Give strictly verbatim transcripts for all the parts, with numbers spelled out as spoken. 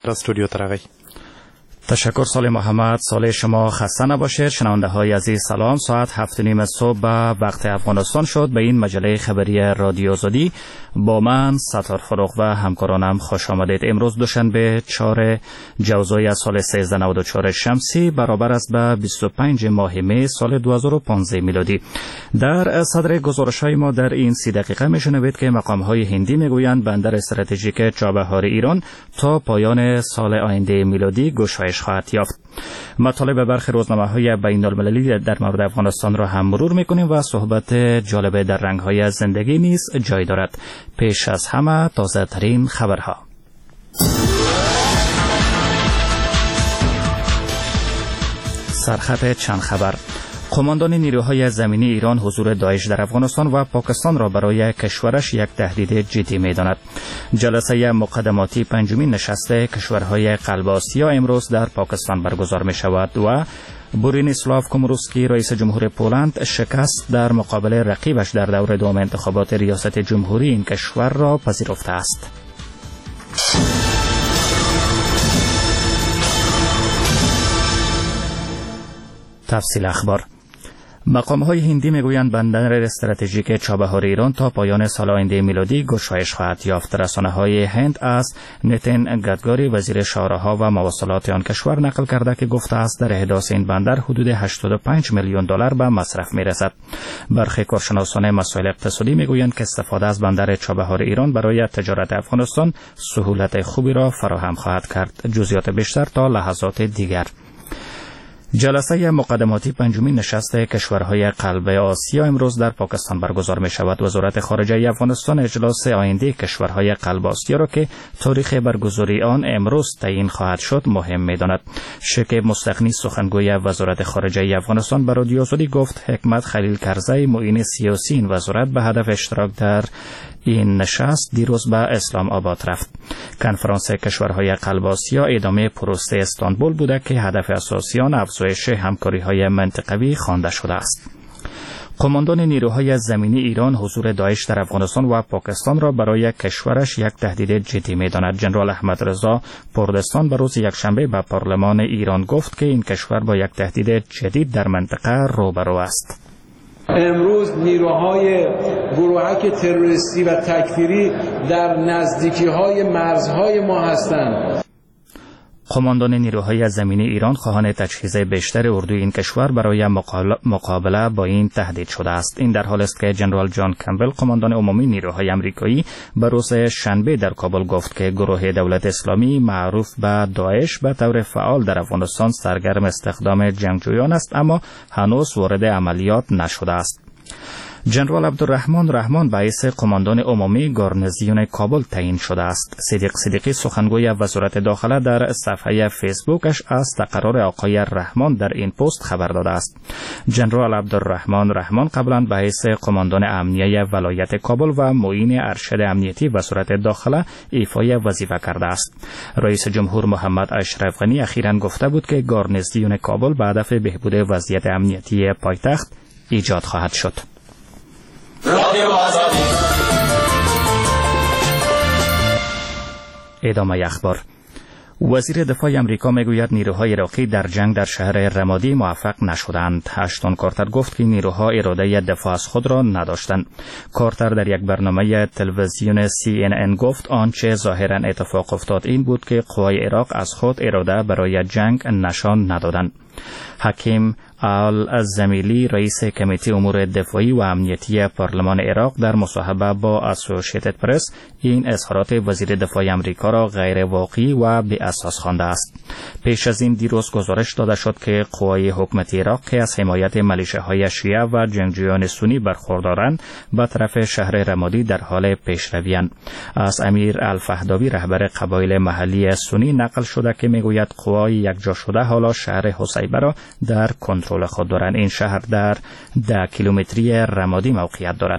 استودیو ترقی. تشکر سال محمد. سال شما خسته نباشید. شنونده های عزیز سلام. ساعت هفت و نیم صبح به وقت افغانستان شد. به این مجله خبری رادیو آزادی با من ستار فروغ و همکارانم خوش آمدید. امروز دوشنبه چهار جوزای از سال سیزده نود و چهار شمسی برابر است به بیست و پنج ماه می سال دو هزار و پانزده میلادی. در صدر گزارش‌های ما در این سی دقیقه میشنوید که مقام‌های هندی میگویند بندر استراتژیک چابهار ایران تا پایان سال آینده میلادی گشایش خواهد یافت. مطالب برخی روزنامه‌های بین‌المللی در مورد افغانستان را هم مرور می‌کنیم و صحبت جالب در رنگ‌های زندگی نیز جای دارد. پیش از همه تازه‌ترین خبرها. سرخط چند خبر. قماندان نیروهای زمینی ایران حضور داعش در افغانستان و پاکستان را برای کشورش یک تهدید جدی می‌داند. جلسه مقدماتی پنجمین نشست کشورهای قلب آسیا امروز در پاکستان برگزار می‌شود و بورینیسلاو کومروسکی رئیس جمهور پولند شکست در مقابل رقیبش در دور دوم انتخابات ریاست جمهوری این کشور را پذیرفته است. تفصیل اخبار. مقام‌های هندی میگویند بندر استراتژیک چابهار ایران تا پایان سال آینده میلادی گشایش خواهد یافت. رسانه‌های هند از نیتین گادکاری وزیر شاهراه‌ها و مواصلات آن کشور نقل کرده که گفته است در احداث این بندر حدود هشتاد و پنج میلیون دلار به مصرف میرسد. برخی کارشناسان مسائل اقتصادی میگویند که استفاده از بندر چابهار ایران برای تجارت افغانستان سهولت خوبی را فراهم خواهد کرد. جزئیات بیشتر تا لحظات دیگر. جلسه مقدماتی پنجمین نشست کشورهای قلب آسیا امروز در پاکستان برگزار می شود. وزارت خارجه افغانستان اجلاس آینده کشورهای قلب آسیا را که تاریخ برگزاری آن امروز تعیین خواهد شد مهم می داند. شکیب مستغنی سخنگوی وزارت خارجه افغانستان به رادیو آزادی گفت حکمت خلیل کرزی معین سیاسی این وزارت به هدف اشتراک در این نشست دیروز به اسلام آباد رفت. کنفرانس کشورهای قلب آسیا ادامه پروسه استانبول بوده که هدف اساسی آن افزایش همکاری‌های منطقوی خوانده شده است. قماندان نیروهای زمینی ایران حضور داعش در افغانستان و پاکستان را برای کشورش یک تهدید جدی می‌داند. جنرال احمد رضا پردستان به روز یکشنبه به پارلمان ایران گفت که این کشور با یک تهدید جدید در منطقه روبرو است. امروز نیروهای گروهک تروریستی و تکفیری در نزدیکی‌های مرزهای ما هستند. قماندان نیروهای زمینی ایران خواهان تجهیز بیشتر اردوی این کشور برای مقابله با این تهدید شده است. این در حال است که جنرال جان کمبل قماندان عمومی نیروهای آمریکایی به روز شنبه در کابل گفت که گروه دولت اسلامی معروف به داعش به طور فعال در افغانستان سرگرم استخدام جنگجویان است اما هنوز وارد عملیات نشده است. جنرال عبدالرحمن رحمان باعث قماندان عمومی گارنیزیون کابل تعیین شده است. صدیق صدیقی سخنگوی وزارت داخله در صفحه فیسبوکش از تقرر آقای رحمان در این پست خبر داده است. جنرال عبدالرحمن رحمان قبلا باعث قماندان امنیه ولایت کابل و معین ارشد امنیتی وزارت داخله ایفای وظیفه کرده است. رئیس جمهور محمد اشرف غنی اخیراً گفته بود که گارنیزیون کابل به هدف بهبود وضعیت امنیتی پایتخت ایجاد خواهد شد. ادامه اخبار. وزیر دفاع امریکا میگوید نیروهای عراقی در جنگ در شهر رمادی موفق نشدند. اشتون کارتر گفت که نیروها اراده دفاع از خود را نداشتند. کارتر در یک برنامه تلویزیون سی ان ان گفت آنچه ظاهرا اتفاق افتاد این بود که قوای عراق از خود اراده برای جنگ نشان ندادند. حکیم الزمیلی رئیس کمیته امور دفاعی و امنیتی پارلمان عراق در مصاحبه با اسوسییتد پرس این اظهارات وزیر دفاع آمریکا را غیر واقعی و بی اساس خوانده است. پیش از این دیروز گزارش داده شد که قوای حکومتی عراق که از حمایت ملیشه‌های شیعه و جنگجویان سنی برخوردارند به طرف شهر رمادی در حال پیشروی‌اند. از امیر الفهداوی رهبر قبایل محلی سنی نقل شده که میگوید قوای یکجا شده حالا شهر حسیبه را در کنترل خود دارند. این شهر در ده کیلومتری رمادی موقعیت دارد.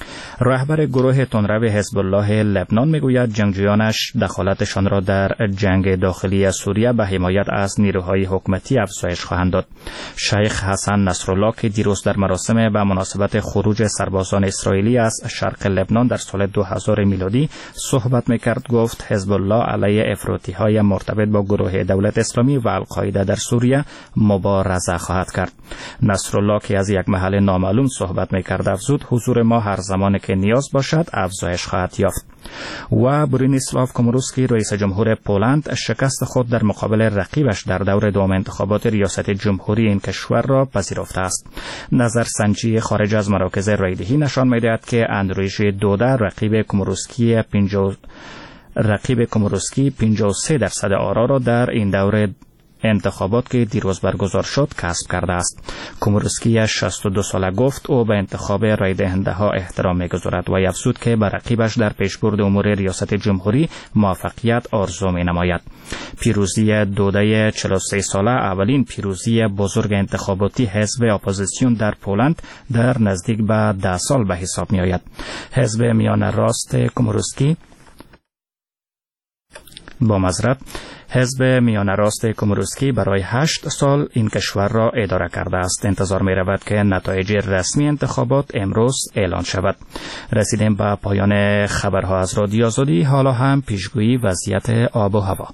رهبر گروه تندرو حزب الله لبنان میگوید جنگجویانش دخالتشان را در جنگ داخلی سوریه به حمایت از نیروهای حکومتی افزایش خواهند داد. شیخ حسن نصرالله که دیروز در مراسم به مناسبت خروج سربازان اسرائیلی از شرق لبنان در سال دو هزار میلادی صحبت میکرد گفت حزب الله علیه افراطی‌های مرتبط با گروه دولت اسلامی و القاعده در سوریه مبارزه خواهد کرد. نصرالله که از یک محل نامعلوم صحبت میکرد افزود حضور ما هر زمان که نیاز باشد افزایش خواهد یافت. و برونیسلاو کوموروسکی رئیس جمهور پولند شکست خود در مقابل رقیبش در دور دوم انتخابات ریاست جمهوری این کشور را پذیرفته است. نظرسنجی خارج از مراکز رایدهی نشان می‌دهد که اندرویج دودا رقیب کوموروسکی پنجاه رقیب کوموروسکی پنجاه و سه درصد آرا را در این دوره انتخابات که دیروز برگزار شد کسب کرده است. کوموروسکی شصت و دو ساله گفت او به انتخاب رای دهنده ها احترام می‌گذارد و افزود که به رقیبش در پیشبرد امور ریاست جمهوری موفقیت آرزو می‌نماید. پیروزی دوده چهل و سه ساله اولین پیروزی بزرگ انتخاباتی حزب اپوزیسیون در پولند در نزدیک به ده سال به حساب می‌آید. حزب میان راست کوموروسکی با معذرت حزب میان راست کوموروسکی برای هشت سال این کشور را اداره کرده است. انتظار می رود که نتایج رسمی انتخابات امروز اعلان شود. رسیدیم به پایان خبرها از رادیو آزادی. حالا هم پیشگویی وضعیت آب و هوا.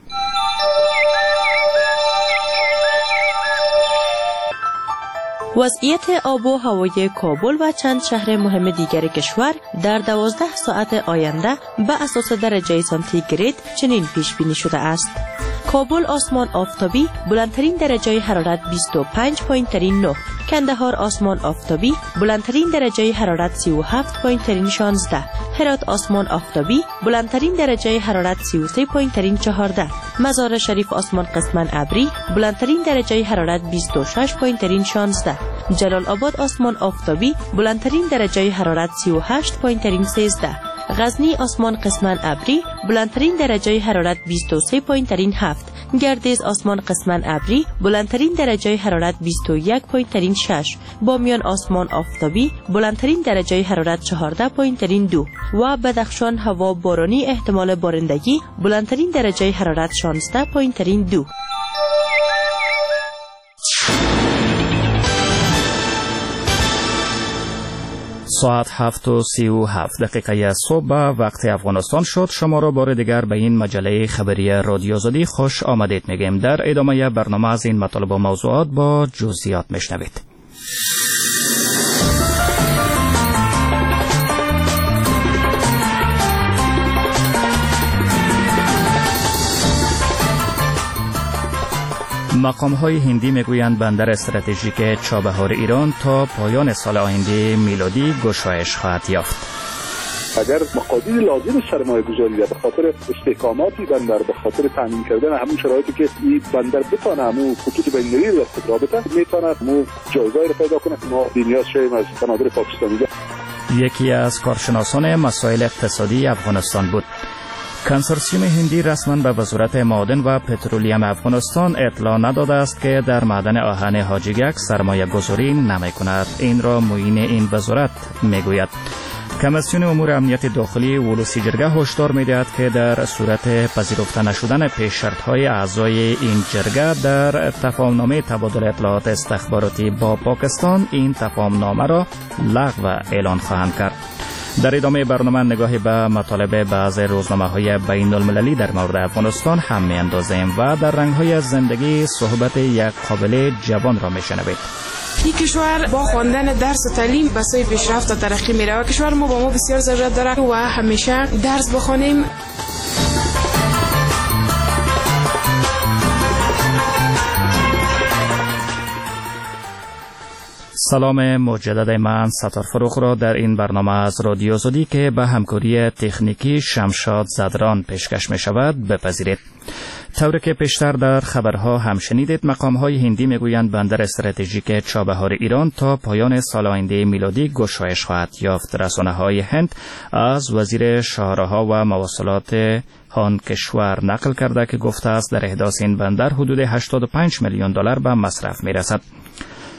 وضعیت آب و هوای کابل و چند شهر مهم دیگر کشور در دوازده ساعت آینده به اساس درجه سانتیگراد چنین پیش بینی شده است. کابل آسمان آفتابی بلندترین درجه حرارت بیست و پنج پایین ترین نه. کندهار آسمان آفتابی بلندترین درجه حرارت سی و هفت پایین ترین شانزده. هرات آسمان آفتابی بلندترین درجه حرارت سی و سه پایین ترین چهارده. مزار شریف آسمان قسماً ابری بلندترین درجه حرارت بیست و شش پایین ترین شانزده. جلال آباد آسمان آفتابی بلندترین درجه حرارت سی و هشت پایین ترین سیزده. غزنی آسمان قسماً ابری بلندترین درجه حرارت بیست و سه پایین ترین هفت. گردیز آسمان قسماً ابری بلندترین درجه حرارت بیست و یک پایین ترین شش. بامیان آسمان آفتابی بلندترین درجه حرارت چهارده پایین ترین دو. و بدخشان هوا بارانی احتمال بارندگی بلندترین درجه حرارت شانزده پایین ترین دو. ساعت هفت و سی و هفت دقیقه صبح به وقت افغانستان شد. شما را بار دیگر به این مجله خبری رادیو آزادی خوش آمدید میگیم. در ادامه برنامه از این مطالب و موضوعات با جزئیات میشنوید. مقام‌های هندی میگویند بندر استراتژیک چابهار ایران تا پایان سال آینده میلادی گشایش خواهد یافت. اگر مقادیر لازم سرمایه گذاری به خاطر استحکاماتی بندر به خاطر تامین کردن همون شرایطی که این بندر بتونه همون خطوط بین‌المللی را استقرار بده میتونه مو جایگاهی را پیدا کنه که ما بی‌نیاز شیم از بنادر پاکستانی. یکی از کارشناسان مسائل اقتصادی افغانستان بود. کنسورسیوم هندی رسما به وزارت معادن و پترولیم افغانستان اطلاع نداده است که در معدن آهن حاجیگک سرمایه گذاری نمی کند. این را معین این وزارت می گوید. کمیسیون امور امنیت داخلی ولوسی جرگه هشدار می دهد که در صورت پذیرفته نشدن پیش شرط های اعضای این جرگه در تفاهمنامه تبادل اطلاعات استخباراتی با پاکستان این تفاهمنامه را لغو اعلان خواهند کرد. در ادامه برنامه نگاهی به مطالب بعض روزنامه‌های بین المللی در مورد افغانستان هم می‌اندازیم و در رنگ‌های زندگی صحبت یک قابل جوان را می‌شنوید. این کشور با خواندن درس و تعلیم به سوی پیشرفت و ترقی می‌رود. کشور ما با ما بسیار ضرورت دارد و همیشه درس بخوانیم. سلام مجدد من ستار فروخ را در این برنامه از رادیو آزادی که به همکاری تکنیکی شمشاد زدران پیشکش می شود بپذیرید. طوری که پیشتر در خبرها هم شنیدید مقام‌های هندی میگویند بندر استراتژیک چابهار ایران تا پایان سال آینده میلادی گشایش خواهد یافت. رسانه‌های هند از وزیر شاهراه‌ها و مواصلات آن کشور نقل کرده که گفته است در احداث این بندر حدود هشتاد و پنج میلیون دلار به مصرف میرسد.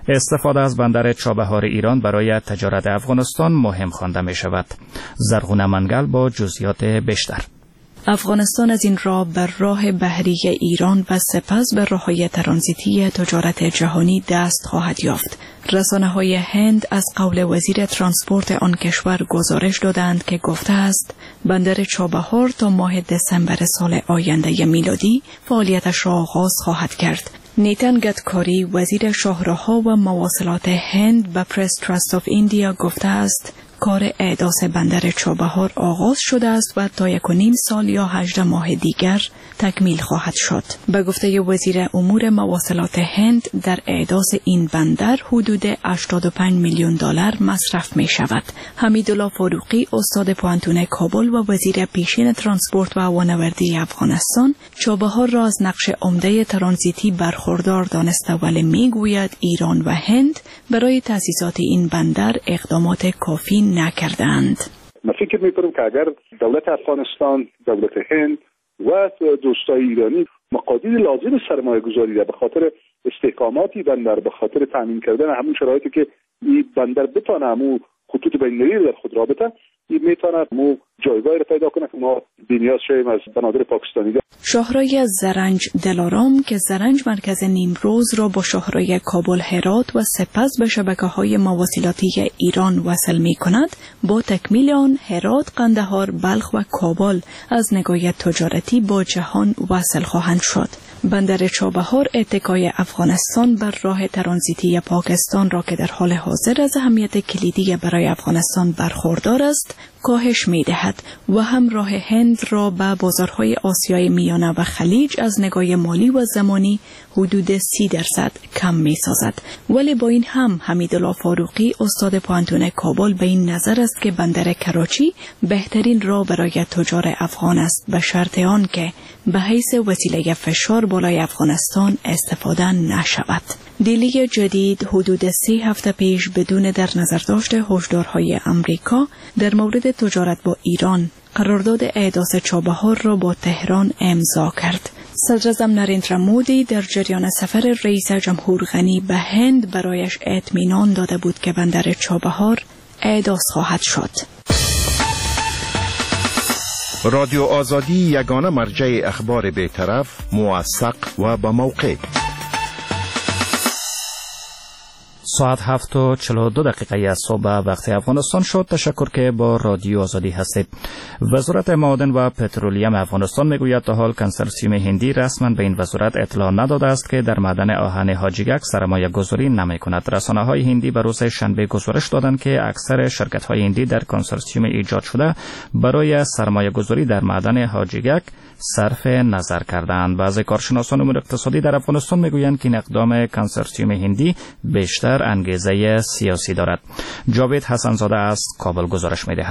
استفاده از بندر چابهار ایران برای تجارت افغانستان مهم خوانده می شود. زرغونه منگل با جزئیات بیشتر. افغانستان از این راه بر راه بحری ایران و سپس به راه‌های ترانزیتی تجارت جهانی دست خواهد یافت. رسانه‌های هند از قول وزیر ترانسپورت آن کشور گزارش دادند که گفته است بندر چابهار تا ماه دسامبر سال آینده میلادی فعالیتش را آغاز خواهد کرد. نیتن گدکاری وزیر شاهراه‌ها و مواصلات هند به پرس تراست آف ایندیا گفته است کار احداث بندر چابهار آغاز شده است و تا یک و نیم سال یا هجده ماه دیگر تکمیل خواهد شد. به گفته وزیر امور مواصلات هند در احداث این بندر حدود هشتاد و پنج میلیون دلار مصرف می شود. حمیدالله فاروقی استاد پوهنتون کابل و وزیر پیشین ترانسپورت و هوانوردی افغانستان چابهار را از نقش عمده ترانزیتی برخوردار دانسته ولی می گوید ایران و هند برای تأسیسات این بندر اقدامات کافی نکردند. من فکر میکنم که اگر دولت افغانستان، دولت هند و دوستای ایرانی مقادیر لازم سرمایه گذاری را به خاطر استحکاماتی بندر، به خاطر تامین کردن همون شرایطی که این بندر بتونه همون خطوط بین‌المللی در خود رابطه این میتونه مو جایگاهی را پیدا کنه که ما بی‌نیاز شویم از بنادر پاکستانی. شاهراه زرنج دلارام که زرنج مرکز نیمروز را با شاهراه کابل هرات و سپس به شبکه‌های مواصلاتی ایران وصل می‌کند، با تکمیل آن هرات، قندهار، بلخ و کابل از نگاه تجارتی با جهان وصل خواهند شد. بندر چابهار اتکای افغانستان بر راه ترانزیتی پاکستان را که در حال حاضر از اهمیت کلیدی برای افغانستان برخوردار است، کاهش می‌دهد و هم راه هند را به بازارهای آسیای میانه و خلیج از نگاه مالی و زمانی حدود سی درصد کم می‌سازد. ولی با این هم حمیدالله فاروقی استاد پوهنتون کابل به این نظر است که بندر کراچی بهترین راه برای تجار افغان است به شرط آن که به حیث وسیله فشار بالای افغانستان استفاده نشود. دیلی جدید حدود سی هفته پیش بدون در نظر داشت هشدارهای امریکا در مورد تجارت با ایران قرارداد احداث چابهار را با تهران امضا کرد. صدر اعظم نریندرا مودی در جریان سفر رئیس جمهور غنی به هند برایش اطمینان داده بود که بندر چابهار احداث خواهد شد. رادیو آزادی یگانه مرجع اخبار بی‌طرف، موثق و با موقع. ساعت هفت و چهل و دو دقیقه از صبح وقت افغانستان شد. تشکر که با رادیو آزادی هستید. وزارت معادن و پترولیم افغانستان میگوید تا حال کنسرسیوم هندی رسما به این وزارت اطلاع نداده است که در معدن آهن حاجیگک سرمایه گذاری نمی کند. رسانه های هندی به روز شنبه گزارش دادند که اکثر شرکت های هندی در کنسرسیوم ایجاد شده برای سرمایه گذاری در معدن حاجیگک صرف نظر کردند. بعضی کارشناسان امور اقتصادی در افغانستان میگویند که این اقدام کنسرسیوم هندی بیشتر انگیزه سیاسی دارد. جاوید حسنزاده از کابل گزارش می‌دهد.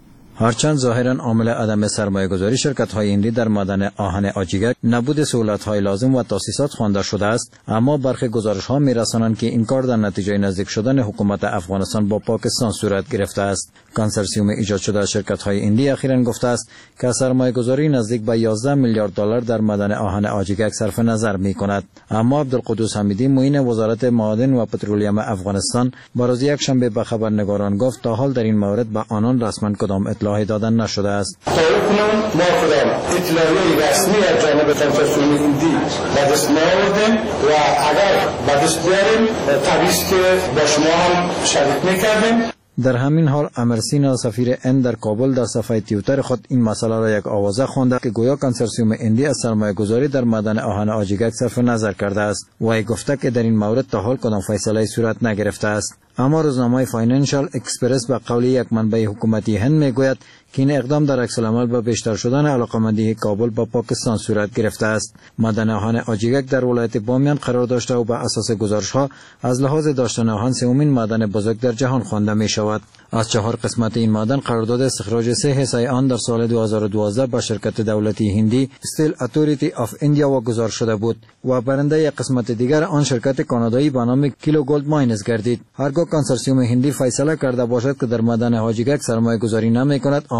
هرچند ظاهراً عامل عدم سرمایه‌گذاری شرکت‌های هندی در معدن آهن حاجیگک نبود سهولت‌های لازم و تاسیسات خوانده شده است، اما برخی گزارش‌ها می‌رسانند که این کار در نتیجه نزدیک شدن حکومت افغانستان با پاکستان صورت گرفته است. کنسرسیوم ایجاد شده از شرکت‌های هندی اخیراً گفته است که سرمایه‌گذاری نزدیک به یازده میلیارد دلار در معدن آهن حاجیگک صرف نظر می‌کند. اما عبدالقدوس حمیدی معین وزارت معادن و پترولیم افغانستان با روز یکشنبه به خبرنگاران گفت تا حال در این مورد به آنان رسما کدام اطلاعی دادن نشده است. تا اکنون ما کدام اطلاعی رسمی از جانب کنسرسیوم هندی به دست نیاوردیم و اگر به دست بیاریم طبیعی که با شما هم شریک می‌کردیم. در همین حال امرسینا سفیر هند در کابل در صفحه توییتر خود این مسئله را یک آوازه خوانده که گویا کنسرسیوم هندی از سرمایه گذاری در معدن آهن حاجیگک صرف نظر کرده است و ای گفته که در این مورد تا حال کدام فیصله صورت نگرفته است. اما روزنامه فاینانشال اکسپرس به قول یک منبع حکومتی هند میگوید که این اقدام در عکس العمل به بیشتر شدن علاقمندی کابل با پاکستان صورت گرفته است. معدن آهن حاجیگک در ولایت بامیان قرار داشته و بر اساس گزارش‌ها از لحاظ داشتن آهن سومین معدن بزرگ در جهان خوانده می شود. از چهار قسمت این معدن قرارداد استخراج سه حصه آن در سال دو هزار و دوازده با شرکت دولتی هندی استیل اتوریتی آف ایندیا واگذار شده بود و برنده یک قسمت دیگر آن شرکت کانادایی به نام کیلو گولد ماینز گردید. هرگاه کنسرسیوم هندی فیصله کرده باشد که در معدن حاجیگک سرمایه گذاری نمی کند،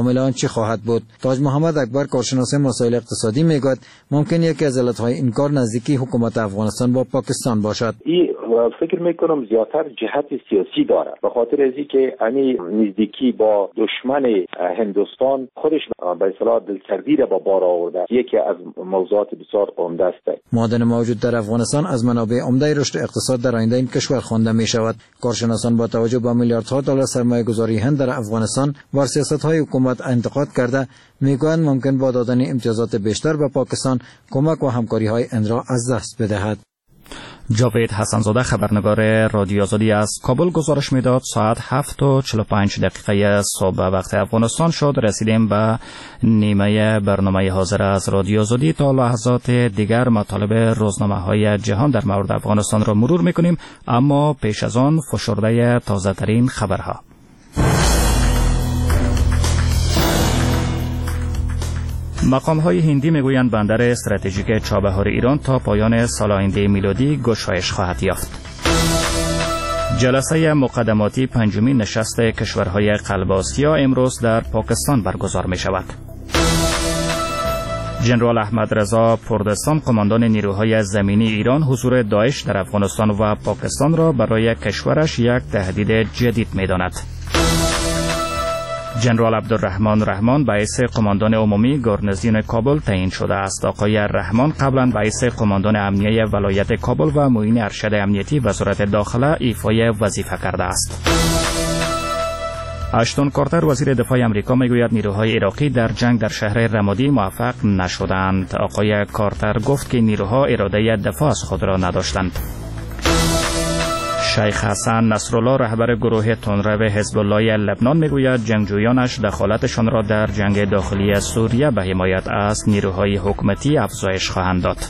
عامل آن چی خواهد بود؟ تاج محمد اکبر کارشناس مسائل اقتصادی میگوید ممکن یکی از علتهای این کار نزدیکی حکومت افغانستان با پاکستان باشد. این فکر میکنم زیادتر جهت سیاسی داره، به خاطر از اینکه این نزدیکی با دشمن هندوستان خودش به اصطلاح دلسردی را با بار آورده، یکی از موضوعات بسیار عمده است. معادن موجود در افغانستان از منابع عمده رشد اقتصاد در آینده این کشور خوانده می شود. کارشناسان با توجه به میلیاردها دلار سرمایه گذاری هند در افغانستان و سیاست‌های حکومت انتقاد کرده میگویند ممکن با دادن امتیازات بیشتر به پاکستان کمک و همکاری‌های آن را از دست بدهد. جاوید حسنزاده خبرنگار رادیو آزادی از کابل گزارش میداد. ساعت هفت و چهل و پنج دقیقه صبح وقت افغانستان شد. رسیدیم به نیمه برنامه حاضر از رادیو آزادی. تا لحظات دیگر مطالب روزنامه های جهان در مورد افغانستان را مرور میکنیم، اما پیش از آن فشرده تازه ترین خبرها. مقام‌های هندی میگویند بندر استراتژیک چابهار ایران تا پایان سال آینده میلادی گشایش خواهد یافت. جلسه مقدماتی پنجمین نشست کشورهای قلب آسیا امروز در پاکستان برگزار می شود. جنرال احمد رضا پردستان قماندان نیروهای زمینی ایران حضور داعش در افغانستان و پاکستان را برای کشورش یک تهدید جدید می داند. جنرال عبدالرحمن رحمان باعث قماندان عمومی گارنیزیون کابل تعیین شده است. آقای رحمان قبلا باعث قماندان امنیه ولایت کابل و معین ارشد امنیتی وزارت داخله ایفای وظیفه کرده است. اشتون کارتر وزیر دفاع امریکا میگوید نیروهای عراقی در جنگ در شهر رمادی موفق نشدند. آقای کارتر گفت که نیروها اراده دفاع از خود را نداشتند. شیخ حسن نصرالله رهبر گروه تندرو حزب الله لبنان میگوید جنگجویانش دخالتشان را در جنگ داخلی سوریه به حمایت از نیروهای حکومتی افزایش خواهند داد.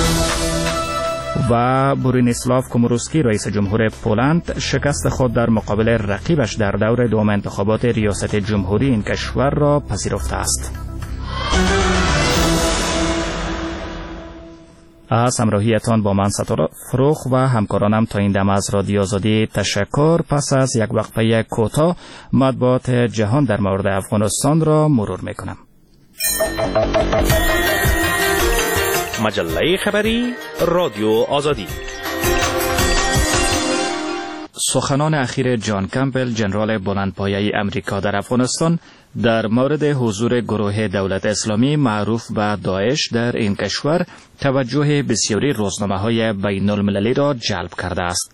و بورینیسلاو کوموروسکی رئیس جمهور پولند شکست خود در مقابل رقیبش در دور دوم انتخابات ریاست جمهوری این کشور را پذیرفته است. از همراهیتان با من ستاره فروخ و همکارانم تا این دم از رادیو آزادی تشکر. پس از یک وقفه کوتاه مطبوعات جهان در مورد افغانستان را مرور میکنم. مجله خبری رادیو آزادی. سخنان اخیر جان کمپل ژنرال بلندپایه امریکا در افغانستان در مورد حضور گروه دولت اسلامی معروف به داعش در این کشور توجه بسیاری روزنامه‌های بین المللی را جلب کرده است.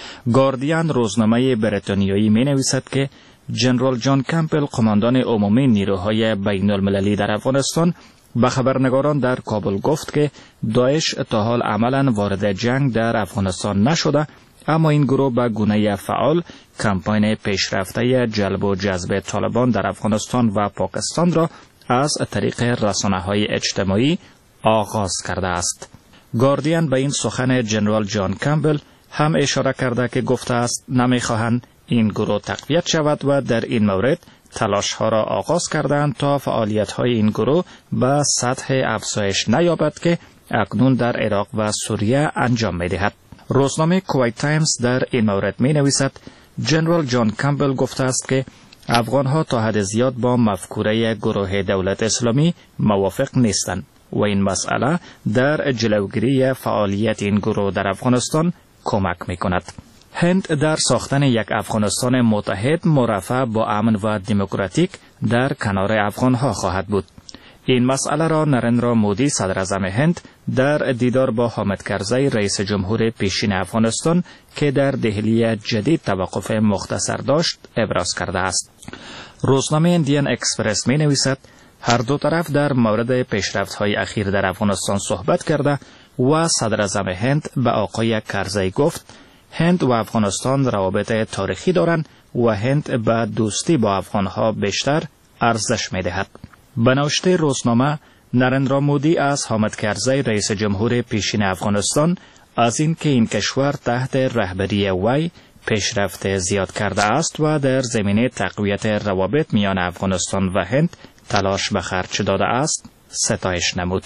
گاردین روزنامه بریتانیایی می‌نویسد که ژنرال جان کمپل قماندان عمومی نیروهای بین المللی در افغانستان به خبرنگاران در کابل گفت که داعش تا حال عملاً وارد جنگ در افغانستان نشده، اما این گروه به گونه فعال کمپاین پیشرفته جلب و جذب طالبان در افغانستان و پاکستان را از طریق رسانه‌های اجتماعی آغاز کرده است. گاردین به این سخن ژنرال جان کمپل هم اشاره کرده که گفته است نمی‌خواهند این گروه تقویت شود و در این مورد تلاش‌ها را آغاز کردند تا فعالیت‌های این گروه به سطح افزایش نیابد که اکنون در عراق و سوریه انجام می‌دهد. روزنامه کویت تایمز در این مورد می نویسد ژنرال جان کمپل گفته است که افغانها تا حد زیاد با مفکوره گروه دولت اسلامی موافق نیستند و این مسئله در جلوگیری فعالیت این گروه در افغانستان کمک می کند. هند در ساختن یک افغانستان متحد مرفع با امن و دموکراتیک در کنار افغانها خواهد بود. این مسئله را نرندرا مودی صدر اعظم هند در دیدار با حامد کرزی رئیس جمهور پیشین افغانستان که در دهلی جدید توقف مختصر داشت ابراز کرده است. روزنامه ایندین اکسپرس می نویسد هر دو طرف در مورد پیشرفت‌های اخیر در افغانستان صحبت کرده و صدر اعظم هند به آقای کرزی گفت هند و افغانستان روابط تاریخی دارند و هند به دوستی با افغانها بیشتر ارزش می دهد. به نوشته روزنامه نرندرا مودی از حامد کرزی رئیس جمهور پیشین افغانستان از این که این کشور تحت رهبری وی پیشرفت زیاد کرده است و در زمینه تقویت روابط میان افغانستان و هند تلاش به خرج داده است ستایش نمود.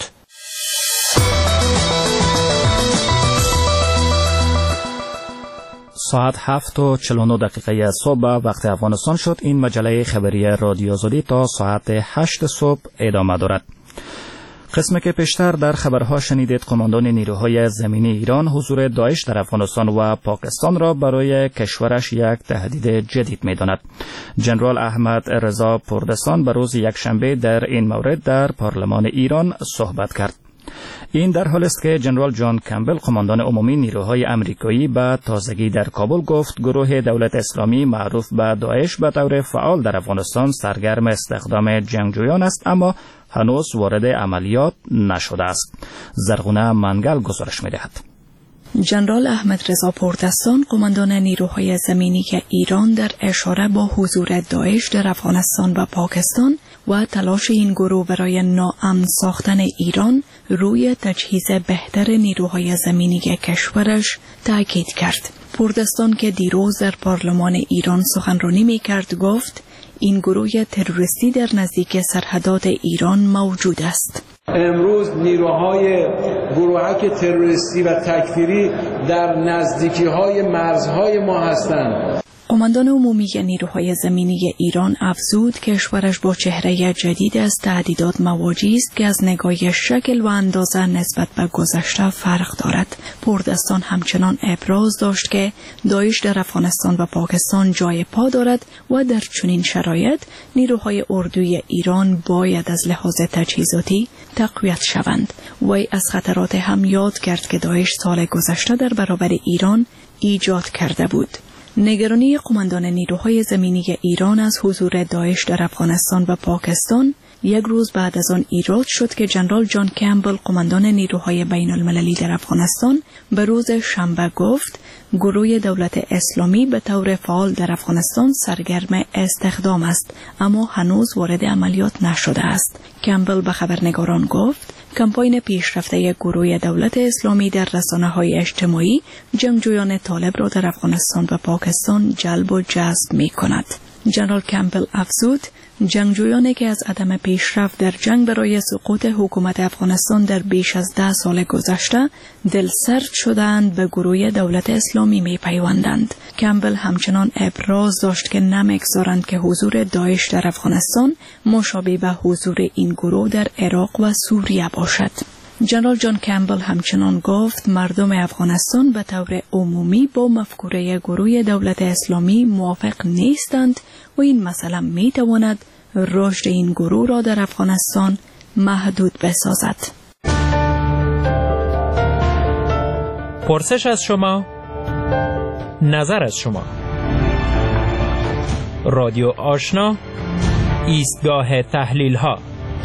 ساعت هفت و چهل و نه دقیقه صبح وقت افغانستان شد. این مجله خبری رادیو آزادی تا ساعت هشت صبح ادامه دارد. قسمی که پیشتر در خبرها شنیدید، قماندان نیروهای زمینی ایران حضور داعش در افغانستان و پاکستان را برای کشورش یک تهدید جدید می‌داند. جنرال احمد رضا پردستان به روز یکشنبه در این مورد در پارلمان ایران صحبت کرد. این در حالی است که جنرال جان کمبل قماندان عمومی نیروهای امریکایی به تازگی در کابل گفت گروه دولت اسلامی معروف به داعش به طور فعال در افغانستان سرگرم استخدام جنگجویان است، اما هنوز وارد عملیات نشده است. زرغونه منگل گزارش می‌دهد. جنرال احمد رضا پردستان قماندان نیروهای زمینی ایران در اشاره با حضور داعش در افغانستان و پاکستان و تلاش این گروه برای ناامن ساختن ایران روی تجهیز بهتر نیروهای زمینی کشورش تاکید کرد. پردستان که دیروز در پارلمان ایران سخنرانی می‌کرد گفت این گروه تروریستی در نزدیک سرحدات ایران موجود است. امروز نیروهای گروهک تروریستی و تکفیری در نزدیکی‌های مرزهای ما هستند. قماندان عمومی نیروهای زمینی ایران افزود کشورش با چهره جدید از تهدیدات مواجه است که از نگاه شکل و اندازه نسبت به گذشته فرق دارد. پردستان همچنان ابراز داشت که داعش در افغانستان و پاکستان جای پا دارد و در چنین شرایط نیروهای اردوی ایران باید از لحاظ تجهیزاتی تقویت شوند. وی از خطرات هم یاد کرد که داعش سال گذشته در برابر ایران ایجاد کرده بود. نگرانی قماندان نیروهای زمینی ایران از حضور داعش در افغانستان و پاکستان یک روز بعد از آن ایجاد شد که جنرال جان کمبل قماندان نیروهای بین المللی در افغانستان به روز شنبه گفت گروه دولت اسلامی به طور فعال در افغانستان سرگرم استخدام است، اما هنوز وارد عملیات نشده است. کمبل به خبرنگاران گفت کمپاین پیشرفته گروه دولت اسلامی در رسانه‌های اجتماعی جنگجویان طالب را در افغانستان و پاکستان جلب و جذب می‌کند. جنرال کمبل افزود جنگجویانی که از عدم پیشرفت در جنگ برای سقوط حکومت افغانستان در بیش از ده سال گذشته دلسرد شدند به گروه دولت اسلامی می پیوندند. کمبل همچنان ابراز داشت که نمیگذارند که حضور داعش در افغانستان مشابه به حضور این گروه در عراق و سوریه باشد. جنرال جان کمبل همچنان گفت مردم افغانستان به طور عمومی با مفکوره گروه دولت اسلامی موافق نیستند و این مسئله می تواند رشد این گروه را در افغانستان محدود بسازد. پرسش از شما، نظر از شما. رادیو آشنا، ایستگاه تحلیل ها.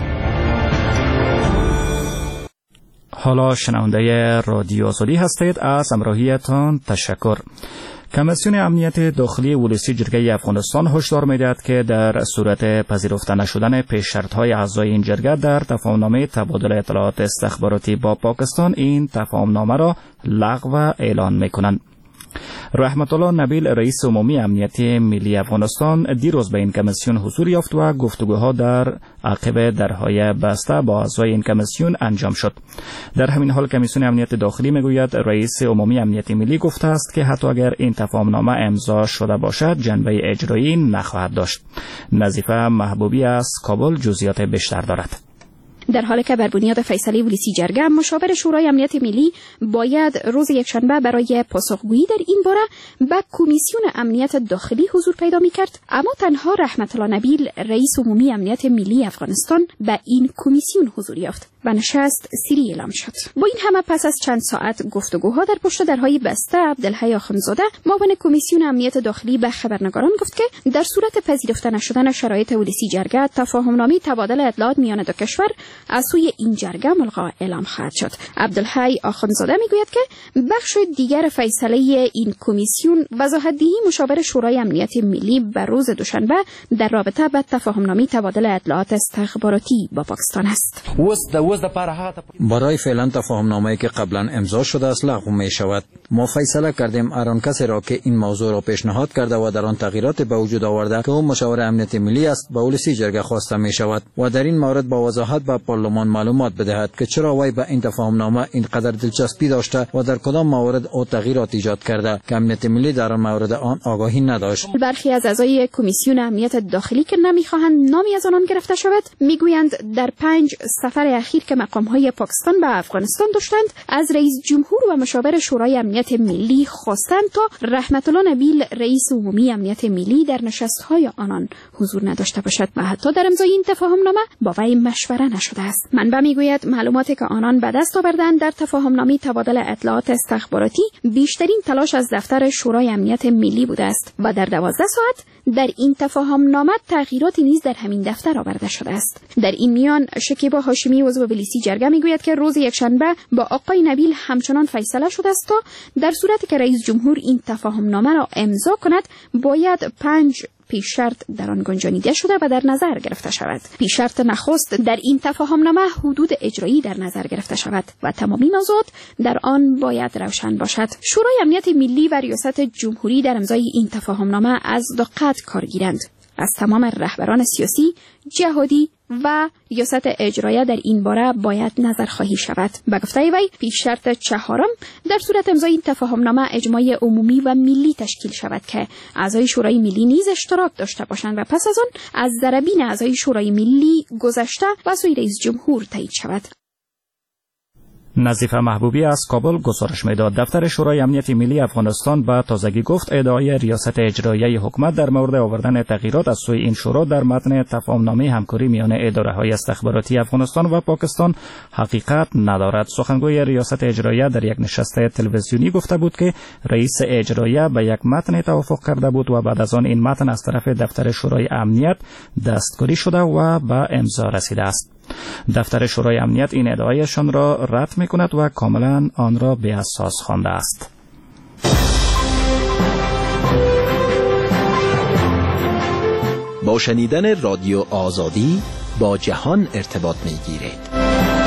حالا شنونده رادیو آزادی هستید. از همراهیتان تشکر. کمیسیون امنیت داخلی ولسی جرگه افغانستان هشدار می‌دهد که در صورت پذیرفته نشدن پیش شرط‌های اعضای این جرگه در تفاهمنامه تبادل اطلاعات استخباراتی با پاکستان این تفاهمنامه را لغو اعلان می‌کنند. رحمت الله نبیل رئیس عمومی امنیت ملی افغانستان دیروز به این کمیسیون حضور یافت و گفتگوها در عقب درهای بسته با اعضای این کمیسیون انجام شد. در همین حال کمیسیون امنیت داخلی میگوید رئیس عمومی امنیت ملی گفته است که حتی اگر این تفاهمنامه امضا شده باشد جنبه اجرایی نخواهد داشت. نظیفه محبوبی از کابل جزئیات بیشتر دارد. در حالی که بر بنیاد فیصله ولسی جرگه مشاور شورای امنیت ملی باید روز یکشنبه برای پاسخگویی در این باره به کمیسیون امنیت داخلی حضور پیدا می‌کرد، اما تنها رحمت الله نبیل رئیس عمومی امنیت ملی افغانستان به این کمیسیون حضور یافت و نشست سری اعلام شد. با این همه پس از چند ساعت گفتگوها در پشت درهای بسته، عبدالحی آخوندزاده معاون کمیسیون امنیت داخلی به خبرنگاران گفت که در صورت پذیرفته نشدن شرایط ولسی جرگه تفاهمنامه تبادل اطلاعات میان دو کشور از سوی این جرگه ملغا اعلام خواهد شد. عبدالحی آخوندزاده میگوید که بخش دیگر فیصله این کمیسیون وضاحت‌دهی مشاور شورای امنیت ملی بر روز دوشنبه در رابطه با تفاهمنامه تبادل اطلاعات استخباراتی با پاکستان است. برای فعلا تفاهمنامه‌ای که قبلا امضا شده است لغو می شود. ما فیصله کردیم هر کسی را که این موضوع را پیشنهاد کرده و در آن تغییرات به وجود آورده که او مشاور امنیت ملی است به ولسی جرگه خواسته می شود و در این مورد با وضاحت به پارلمان معلومات بدهد که چرا وی به این تفاهم نامه اینقدر دلچسپی داشته و در کدام موارد او تغییرات ایجاد کرده که امنیت ملی در آن مورد آن آگاهی نداشت. برخی از اعضای کمیسیون امنیت داخلی که نمیخواهند نامی از آنان گرفته شود میگویند در پنج سفر اخیر که مقامهای پاکستان به افغانستان داشتند از رئیس جمهور و مشاور شورای امنیت ملی خواستند تا رحمت الله نبیل رئیس عمومی امنیت ملی در نشست‌های آنان حضور نداشته باشد و حتی در امضای این تفاهمنامه با وی مشوره نشده است. منبع میگوید معلوماتی که آنان به دست آوردند در تفاهمنامه تبادل اطلاعات استخباراتی بیشترین تلاش از دفتر شورای امنیت ملی بوده است و در دوازده ساعت در این تفاهمنامه تغییراتی نیز در همین دفتر آورده شده است. در این میان شکیبا هاشمی عضو ولسی جرگه میگوید که روز یکشنبه با آقای نبیل همچنان فیصله شده است تا در صورتی که رئیس جمهور این تفاهمنامه را امضا کند باید پنج پیش شرط در آن گنجانیده شده و در نظر گرفته شود. پیش شرط نخست در این تفاهمنامه حدود اجرایی در نظر گرفته شود و تمامی موضوعات در آن باید روشن باشد. شورای امنیت ملی و ریاست جمهوری در امضای این تفاهمنامه از دقت کار گیرند. از تمام رهبران سیاسی، جهادی و ریاست اجرایی در این باره باید نظر خواهی شود. به گفته وی پیش شرط چهارم در صورت امضای این تفاهمنامه اجماع عمومی و ملی تشکیل شود که اعضای شورای ملی نیز اشتراک داشته باشند و پس از آن از ضربین اعضای شورای ملی گذشته و سوی رئیس جمهور تایید شود. نظیفه محبوبی از کابل گزارش میداد. دفتر شورای امنیت ملی افغانستان به تازگی گفت ادعای ریاست اجرایی حکومت در مورد آوردن تغییرات از سوی این شورا در متن تفاهمنامه همکاری میان اداره‌های استخباراتی افغانستان و پاکستان حقیقت ندارد. سخنگوی ریاست اجرایی در یک نشست تلویزیونی گفته بود که رئیس اجرایی به یک متن توافق کرده بود و بعد از آن این متن از طرف دفتر شورای امنیت دستکاری شده و به امضا رسیده است. دفتر شورای امنیت این ادعایشان را رد می‌کند و کاملا آن را بی اساس خوانده است. با شنیدن رادیو آزادی با جهان ارتباط می‌گیرید.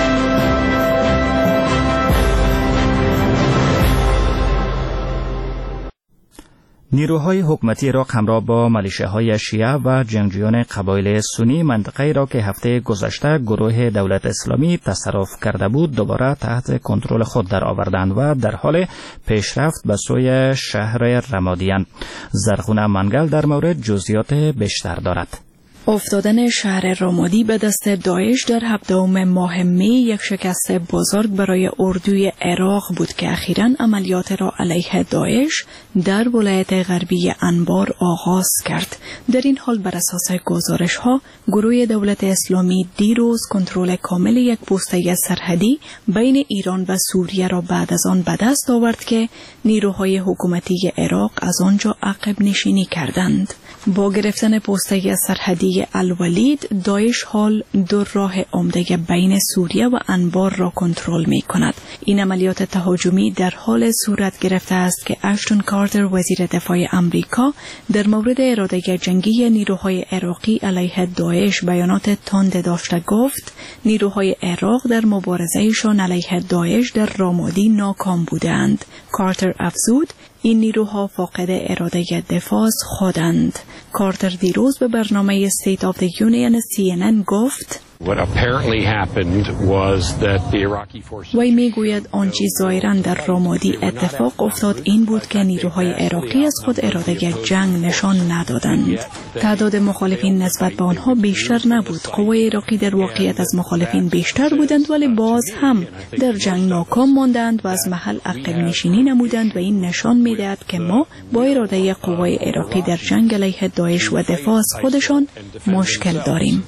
نیروهای حکومتی عراق همراه با ملیشه‌های شیعه و جنگجویان قبایل سنی منطقه‌ای را که هفته گذشته گروه دولت اسلامی تصرف کرده بود دوباره تحت کنترل خود در آوردند و در حال پیشرفت به سوی شهر رمادیان. زرغونه منگل در مورد جزئیات بیشتر دارد. افتادن شهر رامادی به دست داعش در هفدهم ماه می یک شکست بزرگ برای اردوی عراق بود که اخیراً عملیات را علیه داعش در ولایت غربی انبار آغاز کرد. در این حال بر اساس گزارش ها گروه دولت اسلامی دیروز کنترل کامل یک پوسته سرحدی بین ایران و سوریه را بعد از آن به دست آورد که نیروهای حکومتی عراق از آنجا عقب نشینی کردند. با گرفتن پوسته سرحدی الولید داعش حال دو راه عمده بین سوریه و انبار را کنترل می کند. این عملیات تهاجمی در حال صورت گرفته است که اشتون کارتر وزیر دفاع امریکا در مورد اراده جنگی نیروهای عراقی علیه داعش بیانات تند داشته گفت نیروهای عراق در مبارزهشان علیه داعش در رامادی ناکام بودند. کارتر افزود این نیروها فاقد اراده دفاع خودند. کارتر دیروز به برنامه State of the Union سی ان ان گفت وی میگوید آنچه ظاهراً در رامادی اتفاق افتاد این بود که نیروهای عراقی از خود اراده جنگ نشان ندادند. تعداد مخالفین نسبت به آنها بیشتر نبود. قوای عراقی در واقعیت از مخالفین بیشتر بودند ولی باز هم در جنگ ناکام ماندند و از محل عقب نشینی نمودند و این نشان میدهد که ما با اراده قوای عراقی در جنگ علیه داعش و دفاع از خودشان مشکل داریم.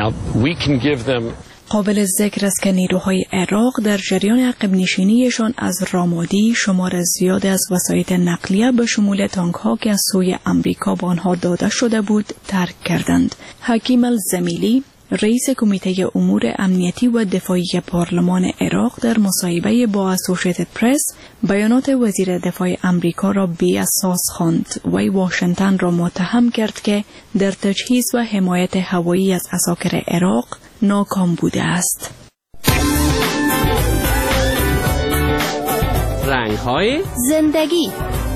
قابل ذکر است که نیروهای عراق در جریان عقب نشینیشان از رامادی شمار زیاد از وسایط نقلیه به شمول تانک‌ها که از سوی امریکا به آنها داده شده بود ترک کردند. حکیم الزمیلی رئیس کمیته امور امنیتی و دفاعی پارلمان عراق در مصاحبه با اسوسییتد پرس بیانات وزیر دفاع امریکا را بی اساس خواند. وی واشنگتن را متهم کرد که در تجهیز و حمایت هوایی از عساکر عراق ناکام بوده است. فرهنگ‌های زندگی.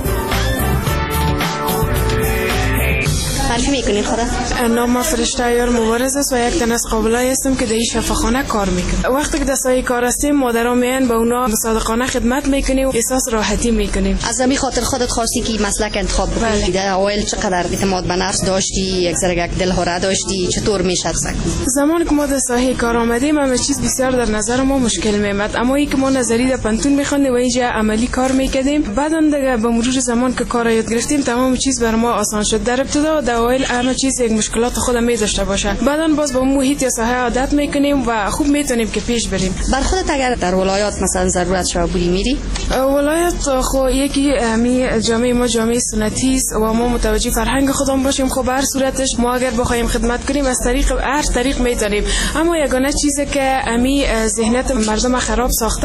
معرفی میکنین خدا؟ نام فرشته یار مبارز است و یک تن از قابلای هستم که در این شفاخانه کار میکنم. وقتی که دستای کار هستیم مادرها میان به اونا مصادقانه خدمت میکنیم و احساس راحتی میکنیم. از همین خاطر خودت خواستی که مسلک انتخاب بکنی؟ در اول چقدر اعتماد به نفس داشتی؟ یک ذره یک دلهوره داشتی؟ چطور میشد سک؟ زمانی که ما در ساحه کار آمدیم همه چیز بسیار در نظر ما مشکل میامد، اما ای که ما نظری در پنتون میخوندیم و اینجا عملی کار میکردیم، بعداً دیگه به مرور زمان که کار یاد گرفتیم تمام چیز بر ما آسان شد. در ابتدا در اول همه چیز یک مشکلات خود می داشته باشه، بعداً باز با محیط یا ساحه عادت میکنیم و خوب میتونیم که پیش بریم. بر خودت اگر در ولایات مثلا ضرورت شو بودی میری؟ ولایت خو یکی می جامعه ما جامعه سنتی است و ما متوجه فرهنگ خودمون باشیم. خب هر صورتش ما اگر بخوایم خدمت کنیم از طریق هر طریق میتونیم، اما یگانه چیزی که امی ذهنیت مردم خراب ساخته